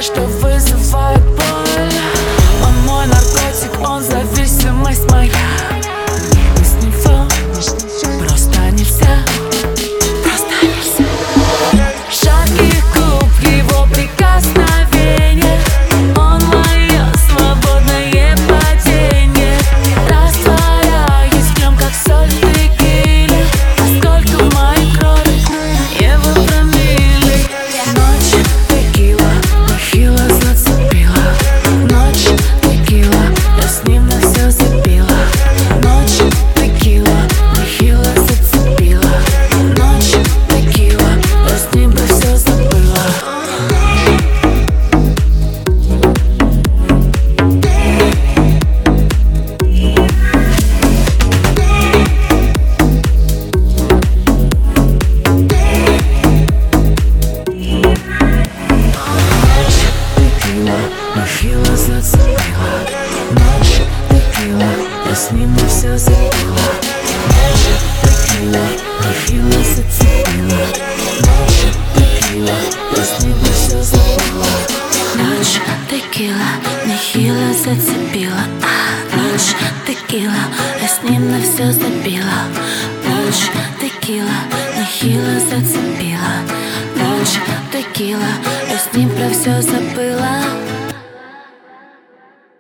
что вызывает боль. Он мой наркотик, он зависимость моя. Без него просто нельзя, просто нельзя. Жаркий клуб, его прикосновение, он мое свободное падение. Растворяюсь в нем, как соль в текиле, поскольку в моей крови его промилле. Ночь текила, нехило зацепила. Ночь текила, я с ним на все забила. Ночь текила, нехило зацепила. Ночь текила, я с ним про все забыла. Нехило зацепила. Ночь текила, я с ним на все забыла. Ночь текила, нехило зацепила. Ночь текила, я с ним на все забыла. Ночь текила, нехило зацепила. Ночь текила, я с ним на все забила. Ночь текила, нехило зацепила. Ночь текила, я с ним про все забыла.